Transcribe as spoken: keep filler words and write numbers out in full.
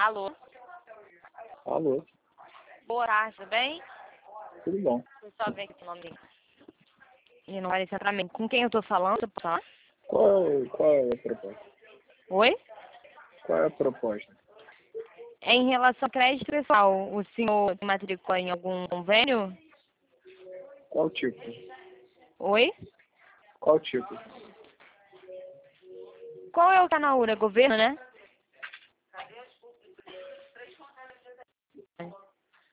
Alô? Alô, Boa tarde, tudo bem? tudo bom? Deixa eu só ver aqui o nome. E não vai pra mim. Com quem eu tô falando? Você pode falar? Qual, é- qual é a proposta? Oi? Qual é a proposta? É em relação ao crédito pessoal, o senhor se matriculou em algum convênio? Qual tipo? Oi? Qual tipo? Qual é o canal? É governo, né?